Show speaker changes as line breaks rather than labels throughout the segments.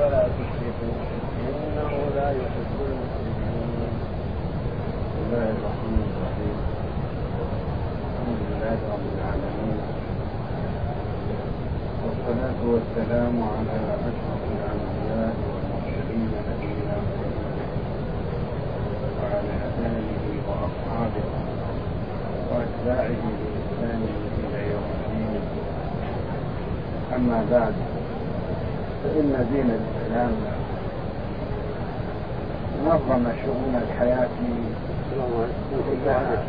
ولا تشركوا إنه لا يحب المسلمين. بسم الله الرحمن الرحيم. الحمد لله رب العالمين، والصلاة والسلام على أشرف الأنبياء والمرسلين نبينا محمد وعلى آله وأصحابه وأتباعه بإحسان إلى يوم الدين. أما بعد، فإن دين الإسلام نظم شؤون الحياة كلها.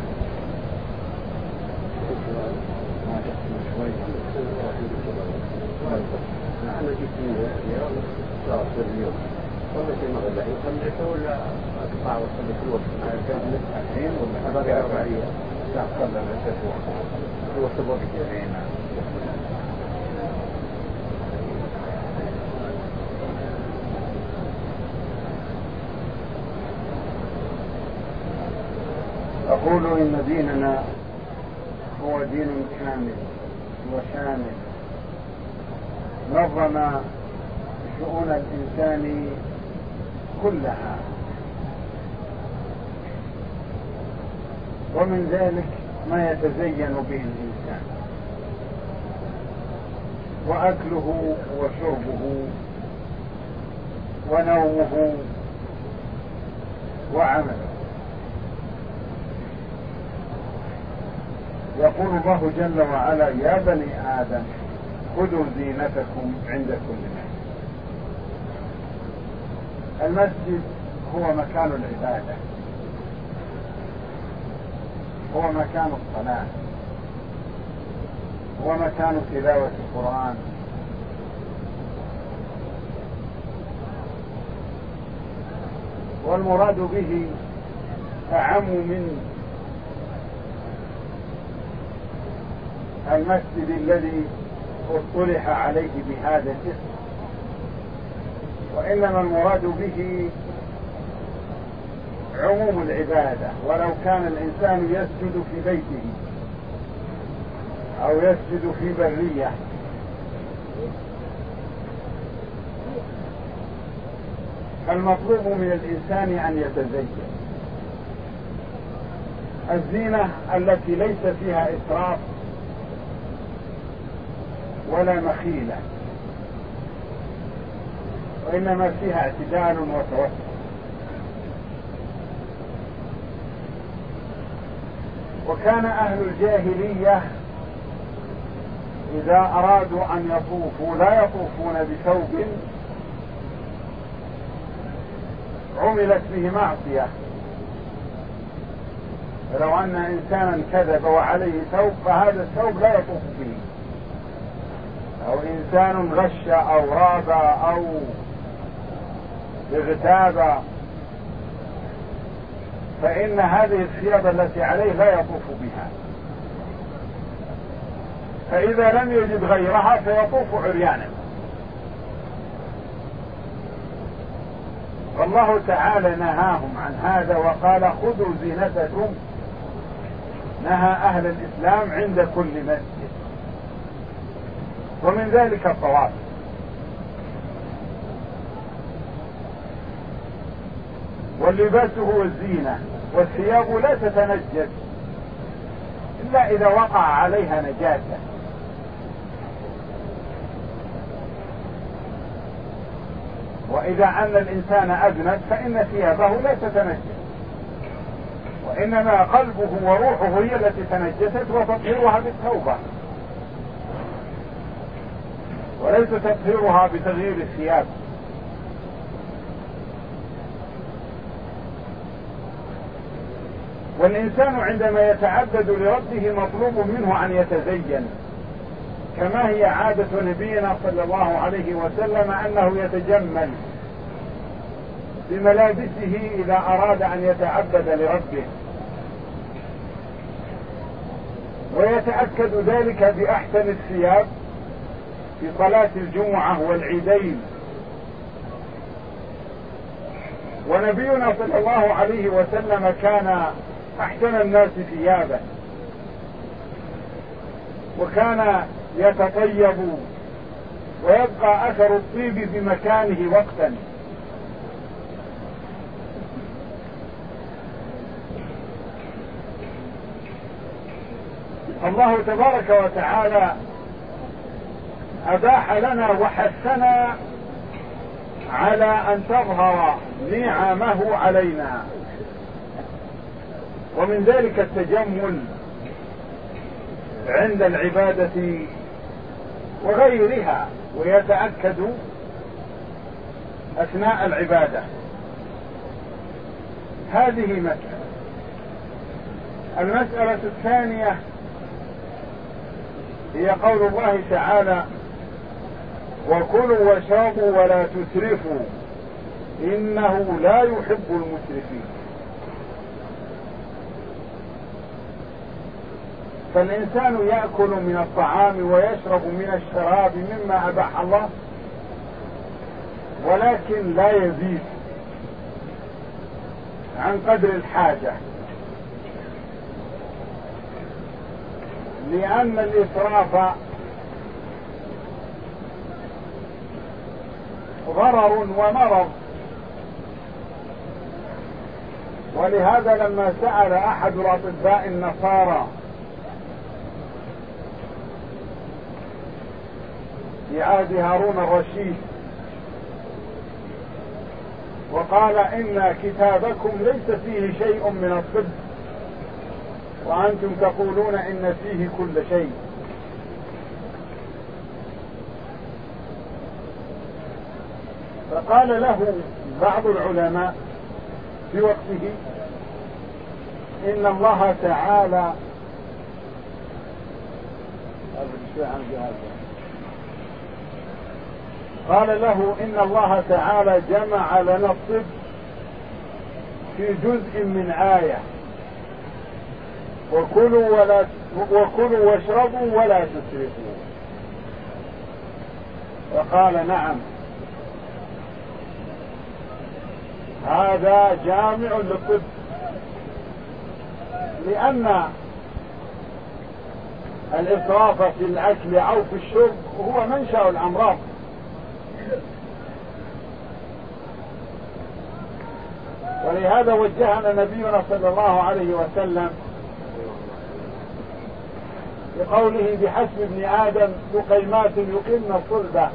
أنا جيت من اليوم اليوم والله شيء ما غير صليت ولا أقطع وصلي في الوقت الحين ولا باقي 4 أيام لا صلى الأسبوع هو الأسبوع كثيرين. أقول إن ديننا هو دين كامل وشامل، نظم شؤون الإنسان كلها، ومن ذلك ما يتزين به الإنسان، وأكله وشربه ونومه وعمله. يقول الله جل وعلا: يا بني آدم خذوا زينتكم عند كل مسجد. المسجد هو مكان العبادة، هو مكان الصلاة، هو مكان تلاوة القرآن، والمراد به أعم من المسجد الذي اصطلح عليه بهذا الاسم، وإنما المراد به عموم العبادة. ولو كان الإنسان يسجد في بيته أو يسجد في برية، فالمطلوب من الإنسان أن يتزين. الزينة التي ليس فيها إسراف ولا مخيلة، وإنما فيها اعتدال وتوسط. وكان أهل الجاهلية إذا أرادوا أن يطوفوا لا يطوفون بثوب عملت به معصية. فلو أن إنسانا كذب وعليه ثوب فهذا الثوب لا يطوف به، أو إنسان غش أو راب أو اغتاب، فإن هذه الثياب التي عليه لا يطوف بها، فإذا لم يجد غيرها فيطوف عريانا. والله تعالى نهاهم عن هذا وقال: خذوا زينتكم. نهى أهل الإسلام عند كل مسجد، ومن ذلك الطواف. واللباس هو الزينة، والثياب لا تتنجس إلا إذا وقع عليها نجاسة. وإذا أن الإنسان أذنب فإن ثيابه لا تتنجس، وإنما قلبه وروحه هي التي تنجست، وتطهيرها بالتوبة وليس تطهيرها بتغيير الثياب. والإنسان عندما يتعبد لربه مطلوب منه أن يتزين، كما هي عادة نبينا صلى الله عليه وسلم أنه يتجمل بملابسه إذا أراد أن يتعبد لربه، ويتأكد ذلك بأحسن الثياب في صلاة الجمعة والعيدين. ونبينا صلى الله عليه وسلم كان أحسن الناس ثيابا، وكان يتطيب
ويبقى أثر الطيب في مكانه وقتا. الله تبارك وتعالى أباح لنا وحثنا على أن تظهر نعمه علينا، ومن ذلك التجمل عند العبادة وغيرها، ويتأكد أثناء العبادة. هذه مسألة. المسألة الثانية هي قول الله تعالى: وكلوا واشربوا ولا تسرفوا إنه لا يحب المسرفين. فالإنسان يأكل من الطعام ويشرب من الشراب مما أباح الله، ولكن لا يزيد عن قدر الحاجة، لأن الإسراف ضرر ومرض. ولهذا لما سأل أحد الأطباء النصارى في عهد هارون الرشيد وقال: إن كتابكم ليس فيه شيء من الطب وأنتم تقولون إن فيه كل شيء. فقال له بعض العلماء في وقته: إن الله تعالى قال له: إن الله تعالى جمع لنا الطب في جزء من آية: وكلوا واشربوا ولا تسرفوا. فقال: نعم، هذا جامع للطب، لأن الإسراف في الأكل أو في الشرب هو منشأ الأمراض. ولهذا وجهنا نبينا صلى الله عليه وسلم بقوله: بحسب ابن آدم لقيمات يقمن الصلبة،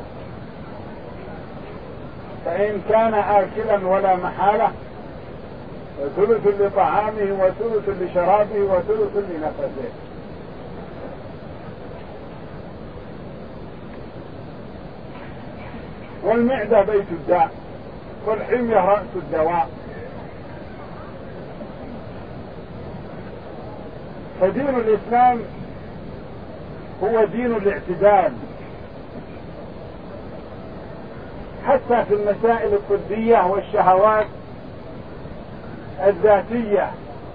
فإن كان آكلا ولا محالة وثلث لطعامه وثلث لشرابه وثلث لنفسه. والمعدة بيت الداء، والحمية رأس الدواء. فدين الإسلام هو دين الاعتدال، حتى في المسائل الطبية والشهوات الذاتية.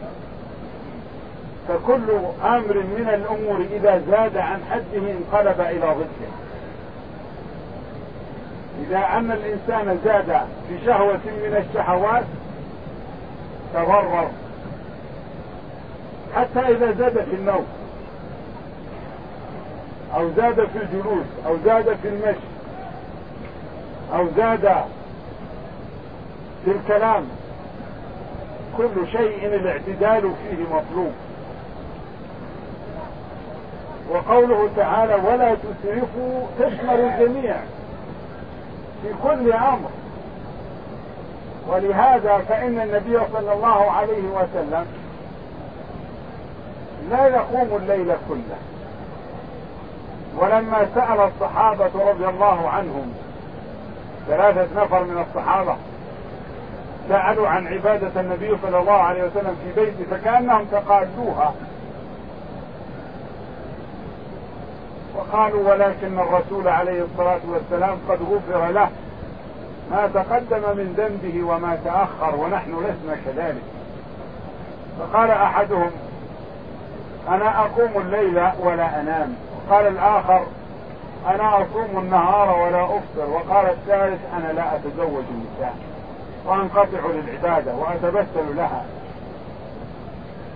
فكل أمر من الأمور إذا زاد عن حده انقلب إلى ضده. إذا أن الإنسان زاد في شهوة من الشهوات تضرر، حتى إذا زاد في النوم أو زاد في الجلوس أو زاد في المشي أو زاد في الكلام، كل شيء الاعتدال فيه مطلوب. وقوله تعالى: ولا تسرفوا تشمل الجميع في كل أمر. ولهذا فإن النبي صلى الله عليه وسلم لا يقوم الليل كله. ولما سأل الصحابة رضي الله عنهم، 3 نفر من الصحابة سألوا عن عبادة النبي صلى الله عليه وسلم في بيته فكأنهم تقالوها، وقالوا: ولكن الرسول عليه الصلاة والسلام قد غفر له ما تقدم من ذنبه وما تأخر ونحن لسنا كذلك. فقال أحدهم: أنا أقوم الليل ولا أنام. قال الآخر: أنا أصوم النهار ولا أفطر. وقال الثالث: أنا لا أتزوج النساء وأنقطع للعبادة وأتبتل لها.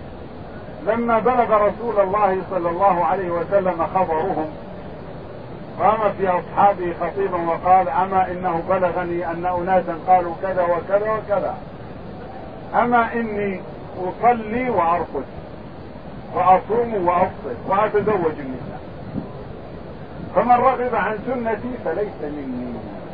لما بلغ رسول الله صلى الله عليه وسلم خبرهم قام في أصحابه خطيبا وقال: أما إنه بلغني أن أناسا قالوا كذا وكذا وكذا، أما إني أصلي وأرقد وأصوم وأفطر وأتزوج النساء، فمن رغب عن سنتي فليس مني.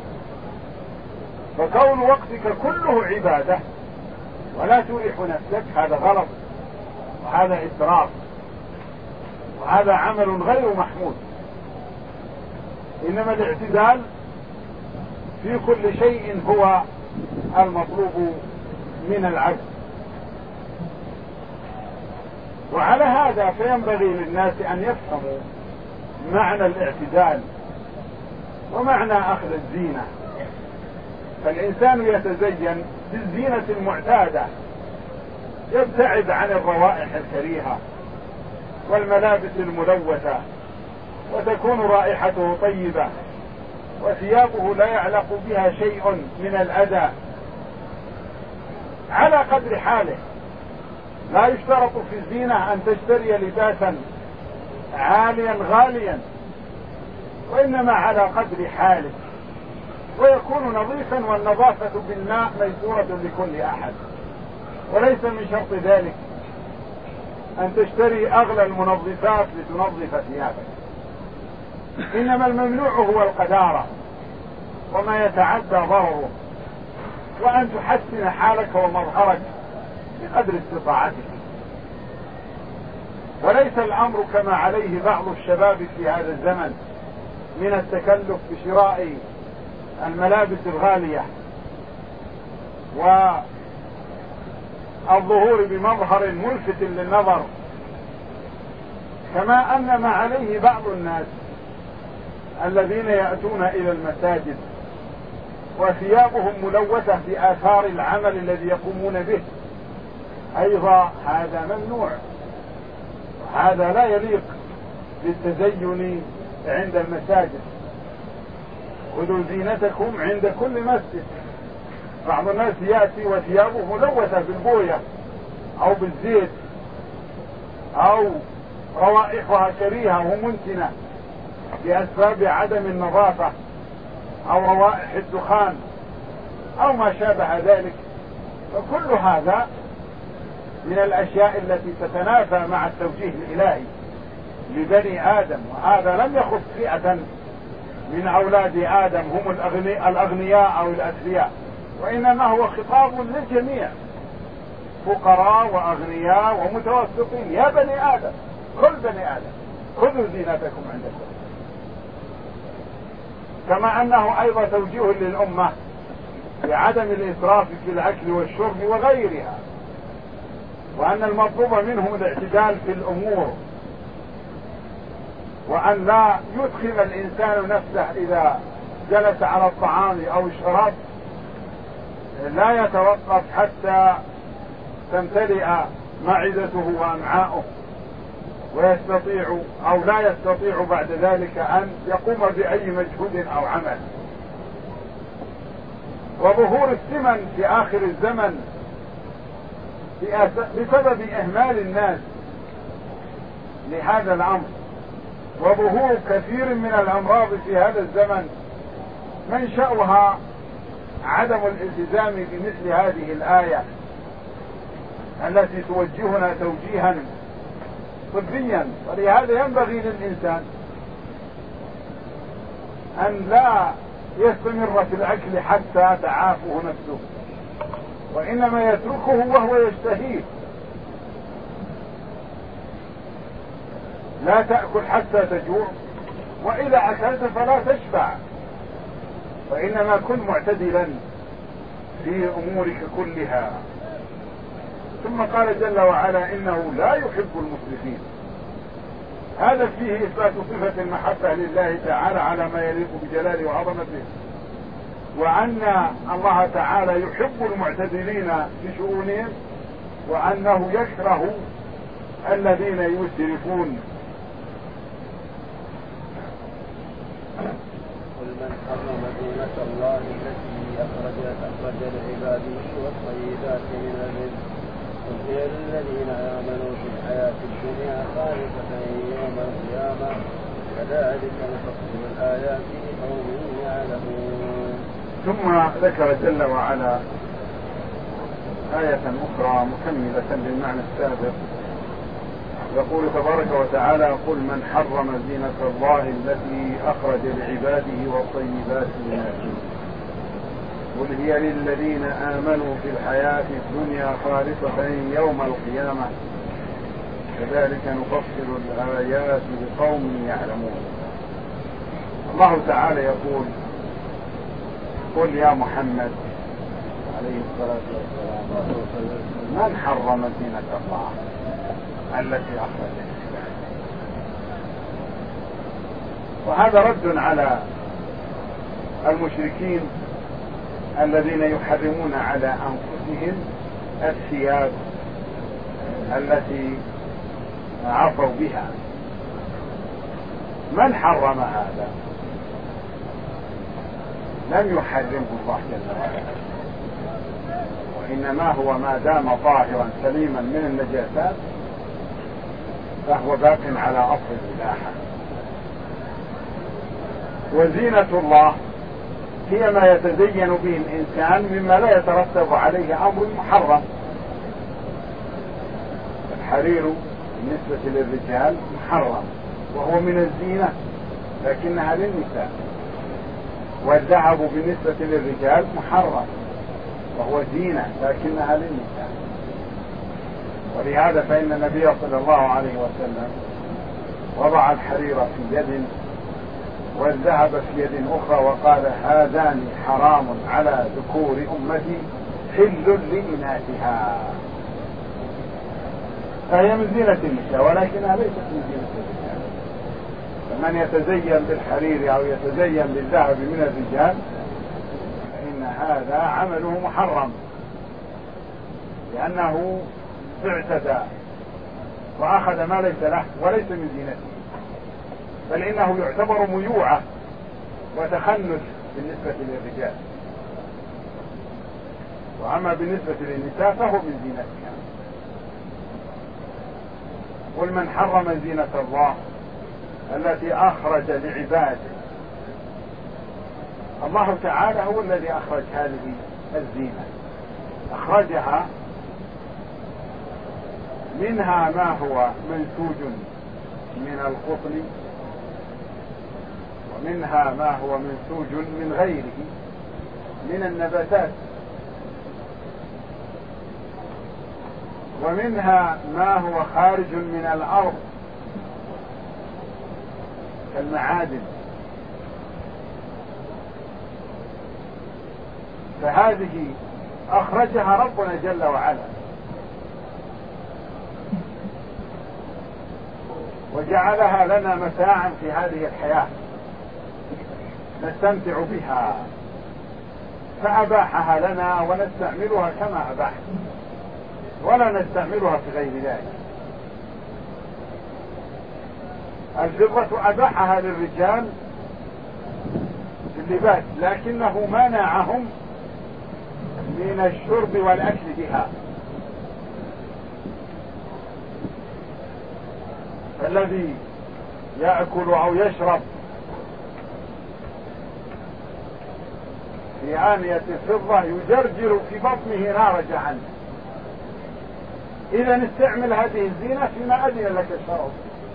فكون وقتك كله عبادة ولا تريح نفسك هذا غلط، وهذا إسراف، وهذا عمل غير محمود. إنما الاعتدال في كل شيء هو المطلوب من العبد. وعلى هذا فينبغي للناس أن يفهموا معنى الاعتدال ومعنى أخذ الزينة. فالإنسان يتزين بالزينة المعتادة، يبتعد عن الروائح الكريهة والملابس الملوثة، وتكون رائحته طيبة، وثيابه لا يعلق بها شيء من الأذى، على قدر حاله. لا يشترط في الزينة أن تشتري لباسا عاليا غاليا، وإنما على قدر حاله، ويكون نظيفا، والنظافة بالماء ميسورة لكل أحد، وليس من شرط ذلك أن تشتري أغلى المنظفات لتنظف ثيابك. إنما الممنوع هو القذارة وما يتعدى ضرره، وأن تحسن حالك ومظهرك بقدر استطاعتك. وليس الأمر كما عليه بعض الشباب في هذا الزمن من التكلف بشراء الملابس الغالية والظهور بمظهر ملفت للنظر، كما أن ما عليه بعض الناس الذين يأتون إلى المساجد وثيابهم ملوثة بآثار العمل الذي يقومون به، أيضا هذا ممنوع، وهذا لا يليق بالتزين عند المساجد. خذوا زينتكم عند كل مسجد. بعض الناس يأتي وثيابه ملوثة بالبوية أو بالزيت أو روائحها كريهة ومنتنة بأسباب عدم النظافة أو روائح الدخان أو ما شابه ذلك. فكل هذا من الأشياء التي تتنافى مع التوجيه الإلهي لبني آدم، وهذا لم يخص فئة من أولاد آدم هم الأغنياء أو الأثرياء، وإنما هو خطاب للجميع، فقراء وأغنياء ومتوسطين. يا بني آدم، كل بني آدم، خذوا زينتكم عند كل. كما أنه أيضا توجيه للأمة بعدم الإسراف في الأكل والشرب وغيرها، وأن المطلوب منهم الاعتدال في الأمور، وأن لا يدخل الإنسان نفسه إذا جلس على الطعام أو الشراب لا يتوقف حتى تمتلئ معدته وأمعاؤه، ويستطيع أو لا يستطيع بعد ذلك أن يقوم بأي مجهود أو عمل. وظهور السمن في آخر الزمن بسبب إهمال الناس لهذا الأمر، وظهور كثير من الأمراض في هذا الزمن منشأها عدم الالتزام بمثل هذه الآية التي توجهنا توجيها طبيا. ولهذا ينبغي للإنسان أن لا يستمر في الأكل حتى تعافه نفسه، وإنما يتركه وهو يشتهيه. لا تأكل حتى تجوع، وإذا أكلت فلا تشبع، وإنما كن معتدلا في أمورك كلها. ثم قال جل وعلا: إنه لا يحب المسرفين. هذا فيه إثبات صفة المحبة لله تعالى على ما يليق بجلاله وعظمته، وأن الله تعالى يحب المعتدلين في شؤونهم، وأنه يكره الذين يسرفون.
قل من حرم زينة الله التي أخرج لعباده والطيبات من الرزق قل هي للذين آمنوا في الحياة الدنيا خالصة يوم القيامة كذلك نفصل الآيات لقوم يعلمون.
ثم ذكر جل وعلا آية أخرى مكملة للمعنى السابق، يقول تبارك وتعالى: قل من حرم زينة الله التي أخرج لعباده والطيبات من الرزق قل هي للذين آمنوا في الحياة الدنيا خالصة يوم القيامة كذلك نفصل الآيات لقوم يعلمون. الله تعالى يقول: قل يا محمد عليه الصلاة والسلام من حرم زينة الله التي أخرج لعباده. وهذا رد على المشركين الذين يحرمون على أنفسهم الثياب التي عفوا بها. من حرم هذا؟ لم يحرمه الله جل وعلا، وإنما هو ما دام طاهرا سليما من النجاسات فهو باق على أصل الإباحة. وزينة الله هي ما يتزين به الإنسان مما لا يترتب عليه أمر محرم. الحرير بالنسبة للرجال محرم وهو من الزينة لكنها للنساء، والذهب بالنسبة للرجال محرم وهو زينة لكنها للنساء. ولهذا فإن النبي صلى الله عليه وسلم وضع الحرير في يد والذهب في يد أخرى وقال: هذان حرام على ذكور أمتي حل لإناثها. فهي من زينة النساء ولكنها ليست من زينة الرجال. فمن يتزين بالحرير أو يتزين بالذهب من الرجال فإن هذا عمله محرم، لأنه اعتدى وأخذ ما ليس له وليس من زينته، بل إنه يعتبر ميوعة وتخنث بالنسبة للرجال، وأما بالنسبة للنساء فهو من زينتها. قل من حرم زينة الله التي أخرج لعباده. الله تعالى هو الذي أخرج هذه الزينة، أخرجها منها ما هو منسوج من القطن، ومنها ما هو منسوج من غيره من النباتات، ومنها ما هو خارج من الأرض كالمعادن. فهذه أخرجها ربنا جل وعلا وجعلها لنا متاعا في هذه الحياة نستمتع بها، فأباحها لنا ونستعملها كما أباح، ولا نستعملها في غير ذلك. الفضة أباحها للرجال في اللباس لكنه منعهم من الشرب والأكل بها. الذي يأكل أو يشرب في آنية الفضة يجرجر في بطنه نار جهنم. إذا استعمل هذه الزينة فيما أذن لك الشرع.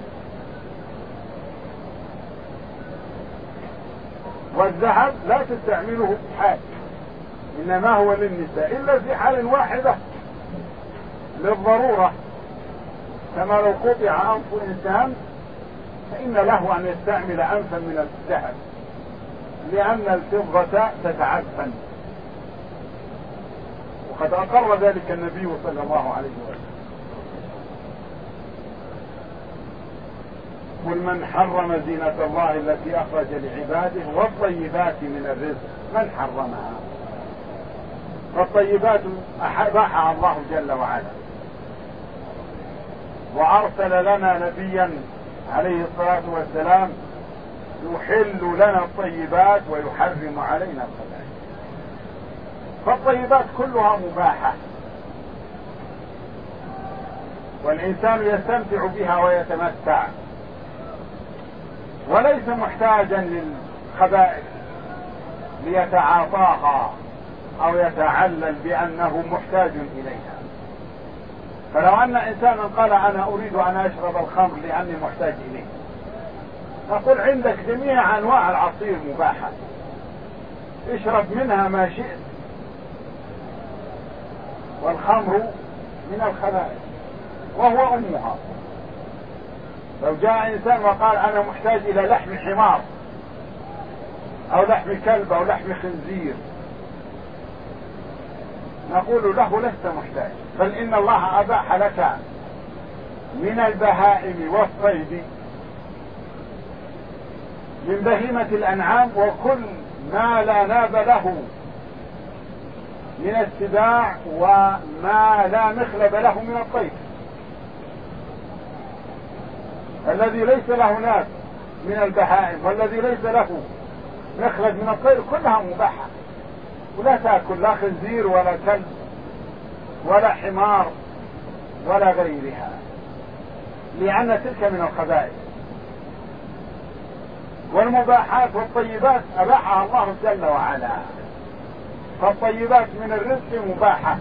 والذهب لا تستعمله في حال، إنما هو للنساء إلا في حال واحدة للضرورة، كما لو قطع أنف إنسان فإن له أن يستعمل أنفا من الذهب لأن الفضة تتعفن، وقد أقر ذلك النبي صلى الله عليه وسلم. قل من حرم زينة الله التي أخرج لعباده والطيبات من الرزق. من حرمها؟ فالطيبات أباحها الله جل وعلا، وأرسل لنا نبيا عليه الصلاة والسلام يحل لنا الطيبات ويحرم علينا الخبائث. فالطيبات كلها مباحة والإنسان يستمتع بها ويتمتع، وليس محتاجا للخبائث ليتعاطاها أو يتعلل بأنه محتاج إليها. فلو أن إنسانا قال أنا أريد أن أشرب الخمر لأني محتاج إليه، نقول عندك جميع أنواع العصير مباحة، اشرب منها ما شئت، والخمر من الخبائث وهو أمها. لو جاء إنسان وقال أنا محتاج إلى لحم حمار أو لحم كلب أو لحم خنزير، نقول له لست محتاج، بل إن الله أباح لك من البهائم والصيد من بهيمة الأنعام وكل ما لا ناب له من السباع وما لا مخلب له من الطير. الذي ليس له ناب من البهائم والذي ليس له مخلب من الطير كلها مباحة، ولا تأكل لا خنزير ولا كلب ولا حمار ولا غيرها، لأن تلك من الخبائث. والمباحات والطيبات أباحها الله جل وعلا، فالطيبات من الرزق مباحة.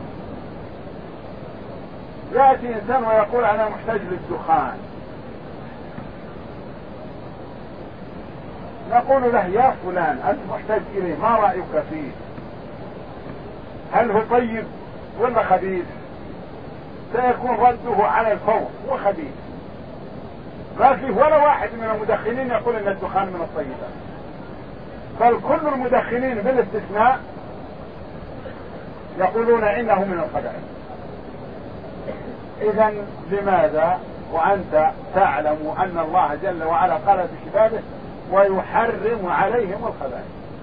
يأتي إنسان ويقول أنا محتاج للدخان، نقول له يا فلان أنت محتاج إليه، ما رأيك فيه؟ هل هو طيب ولا خبيث؟ سيكون رده على الفور وخبيث. ما فيه ولا واحد من المدخنين يقول ان الدخان من الطيبات، بل كل المدخنين بالاستثناء يقولون انه من الخبائث. اذا لماذا وانت تعلم ان الله جل وعلا قال في كتابه ويحرم عليهم الخبائث؟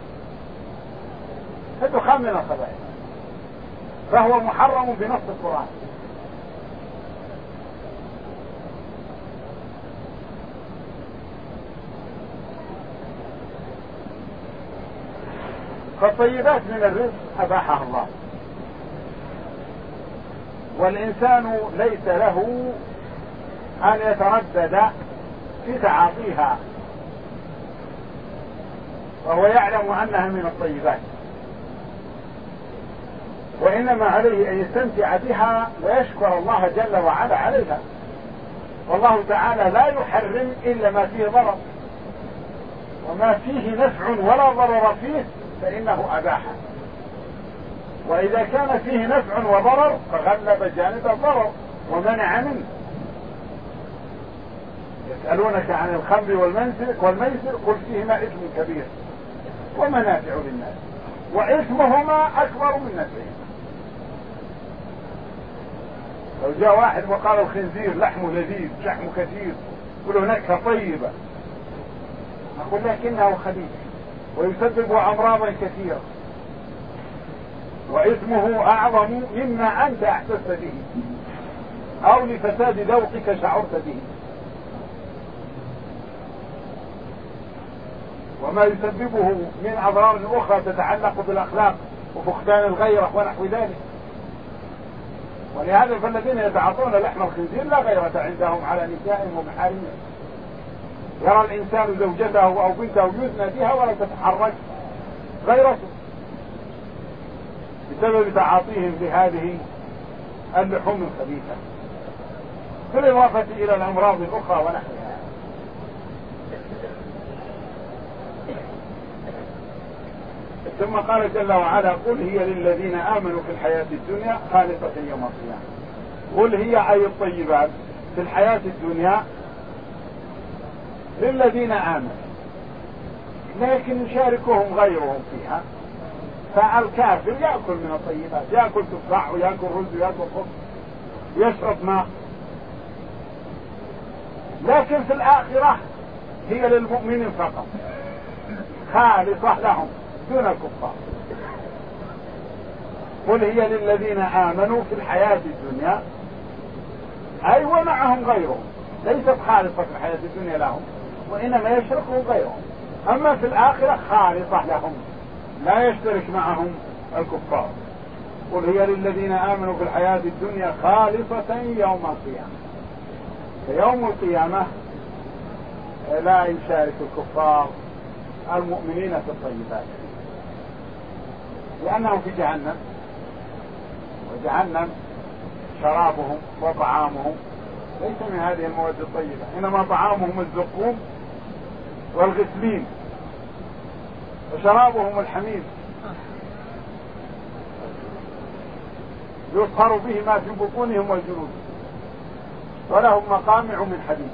الدخان من الخبائث، فهو محرم بنص القرآن. فالطيبات من الرزق أباحها الله، والإنسان ليس له أن يتردد في تعاطيها، وهو يعلم أنها من الطيبات، وإنما عليه أن يستمتع بها ويشكر الله جل وعلا عليها. والله تعالى لا يحرم إلا ما فيه ضرر، وما فيه نفع ولا ضرر فيه فإنه أباحه. وإذا كان فيه نفع وضرر فغلب جانب الضرر ومنع منه. يسألونك عن الخمر والميسر قل فيهما إثم كبير ومنافع للناس وإثمهما أكبر من نفعهما. لو جاء واحد وقال الخنزير لحمه لذيذ لحمه كثير وله نكهة طيبة، نقول لكنه خبيث ويسبب أمراضا كثيرة وإثمه أعظم مما أنت أحسست به أو لفساد ذوقك شعرت به. وما يسببه من أضرار أخرى تتعلق بالأخلاق وفقدان الغيرة ونحو ذلك. ولهذا فالذين يتعاطون لحم الخنزير لا غيرة عندهم على نسائهم ومحارمهم. يرى الإنسان زوجته أو بنته يزنى بها ولا تتحرك غيرته بسبب تعاطيهم بهذه اللحوم الخبيثة، بالإضافة إلى الأمراض الأخرى ونحوها. ثم قال جل وعلا قل هي للذين آمنوا في الحياة الدنيا خالصة يوم القيامة. قل هي أي الطيبات في الحياة الدنيا للذين آمنوا، لكن يشاركهم غيرهم فيها. فالكافر يأكل من الطيبات، يأكل تفاح ويأكل رز ويأكل خبز ويشرب ماء، لكن في الآخرة هي للمؤمنين فقط خالصة لهم دون الكفار. قل هي للذين آمنوا في الحياة الدنيا أي ومعهم غيرهم، ليست خالصة في الحياة الدنيا لهم وإنما يشركهم غيرهم. أما في الآخرة خالصة لهم لا يشترك معهم الكفار. قل هي للذين آمنوا في الحياة الدنيا خالصة يوم القيامة. فيوم القيامة لا يشارك الكفار المؤمنين في الطيبات، لأنهم في جهنم، وجهنم شرابهم وطعامهم ليس من هذه المواد الطيبة، إنما طعامهم الزقوم والغسلين، وشرابهم الحميم يصهر به ما في بطونهم والجلود، ولهم مقامع من حديد.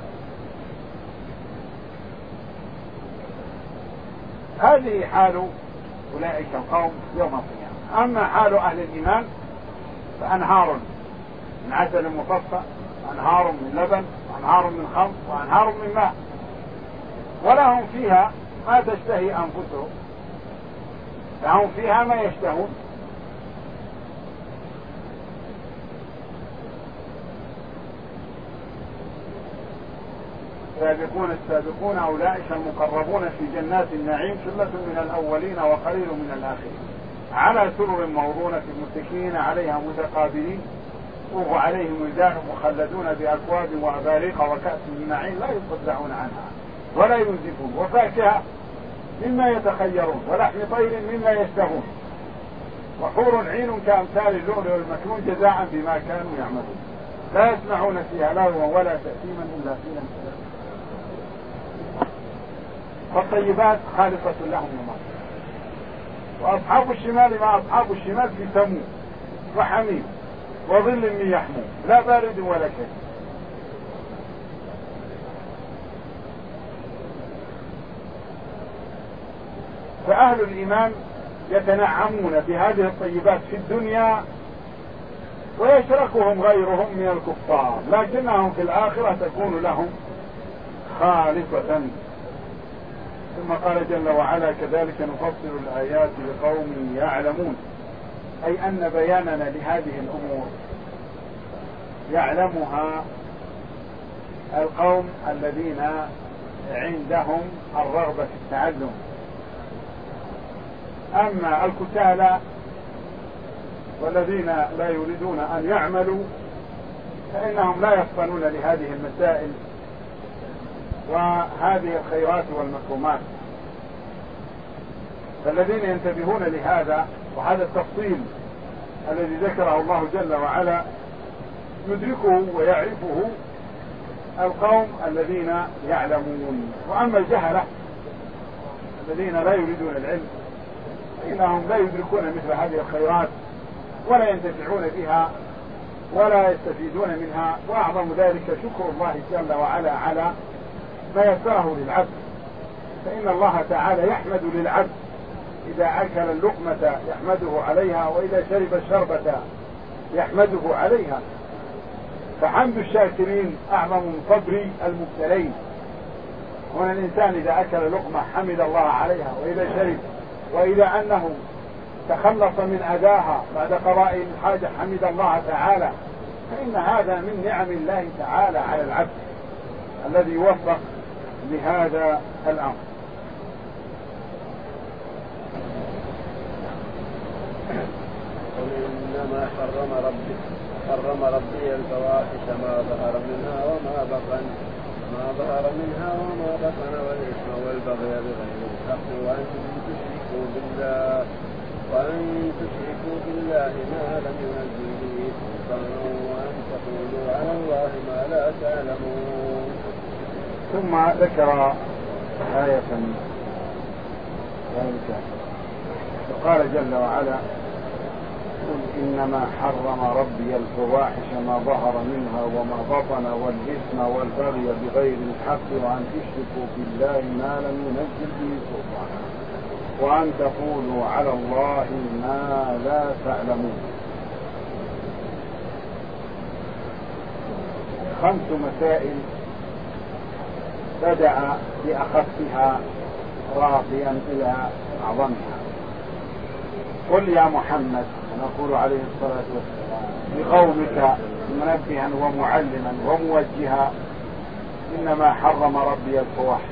هذه حال أولئك القوم يوم القيامة. أما حال أهل الإيمان فأنهار من عسل مصفى، وأنهار من لبن، وأنهار من خمر، وأنهار من ماء، ولهم فيها ما تشتهي أنفسهم، لهم فيها ما يشتهون. السابقون أولئك المقربون في جنات النعيم ثلة من الأولين وقليل من الآخرين، على سرر موضونة متكئين عليها متقابلين، يطوف عليهم ولدان مخلدون بأكواب وأباريق وكأس من معين لا يصدعون عنها ولا ينزفون، وفاكهة مما يتخيرون، ولحم طير مما يشتهون، وحور عين كأمثال اللؤلؤ والمكنون جزاء بما كانوا يعملون، لا يسمعون فيها لغوا ولا تأثيما إلا قيلا سلاما. فالطيبات خالصة لهم يوم القيامة. وأصحاب الشمال ما أصحاب الشمال في سموم وحميم وظل من يحموم لا بارد ولا شيء. فأهل الإيمان يتنعمون بهذه الطيبات في الدنيا، ويشركهم غيرهم من الكفار، لكنهم في الآخرة تكون لهم خالصة. ثم قال جل وعلا: كذلك نفصل الآيات لقوم يعلمون، أي أن بياننا لهذه الأمور يعلمها القوم الذين عندهم الرغبة في التعلم. أما الكسالى والذين لا يريدون أن يعملوا فإنهم لا يفطنون لهذه المسائل وهذه الخيرات والمكرمات. فالذين ينتبهون لهذا وهذا التفصيل الذي ذكره الله جل وعلا يدركه ويعرفه القوم الذين يعلمون. وأما الجهلة الذين لا يريدون العلم فإنهم لا يدركون مثل هذه الخيرات ولا ينتفعون بها ولا يستفيدون منها. وأعظم ذلك شكر الله جل وعلا على ما يسره للعبد، فإن الله تعالى يحمد للعبد إذا أكل اللقمة يحمده عليها، وإذا شرب الشربة يحمده عليها. فحمد الشاكرين أعظم من صبر المبتلين. هنا الإنسان إذا أكل لقمة حمد الله عليها، وإذا شرب، وإذا أنه تخلص من أذاها بعد قضاء الحاجة حمد الله تعالى، فإن هذا من نعم الله تعالى على العبد الذي يوفق لهذا الأمر.
قل إنما حرم ربي الفواحش ما ظهر منها وما بطن والإثم والبغي بغير الحق وأن تشركوا بالله ما لم ينزل به سلطانا وأن تقولوا على الله ما لا تعلمون.
ثم ذكر آية ذلك فقال جل وعلا: قل إنما حرم ربي الفواحش ما ظهر منها وما بطن والإثم والبغي بغير الحق وأن تشركوا بالله ما لم ينزل به سلطانا وأن تقولوا على الله ما لا تعلمون. 5 مسائل بدأ بأخفها راقيا إلى أعظمها. قل يا محمد، نقول عليه الصلاة والسلام لقومك منبها ومعلما وموجها: إنما حرم ربي الفواحش.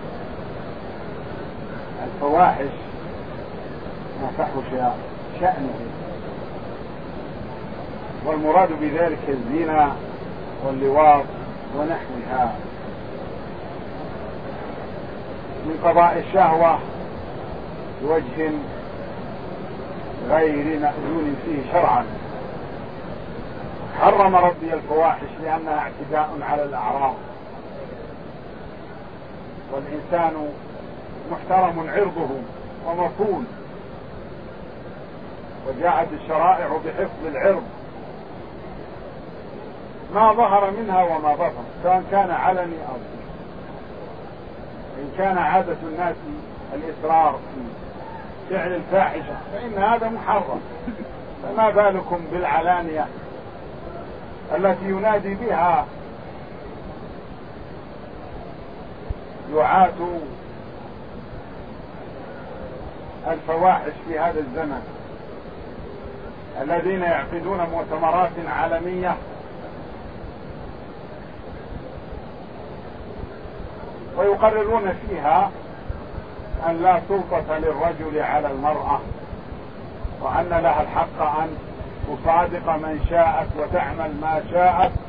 الفواحش ما فحش شأنه، والمراد بذلك الزنا واللواط ونحوها. من قضاء الشهوة بوجه غير مأذون فيه شرعا. حرم ربي الفواحش لأنها اعتداء على الأعراض، والإنسان محترم عرضه ومفون، وجاءت الشرائع بحفظ العرض ما ظهر منها وما بطن، سواء كان علني أو إن كان عادة الناس الإصرار في فعل الفاحشة فإن هذا محرم، فما بالكم بالعلانية التي ينادي بها دعاة الفواحش في هذا الزمن الذين يعقدون مؤتمرات عالمية ويقررون فيها أن لا سلطة للرجل على المرأة، وأن لها الحق أن تصادق من شاءت وتعمل ما شاءت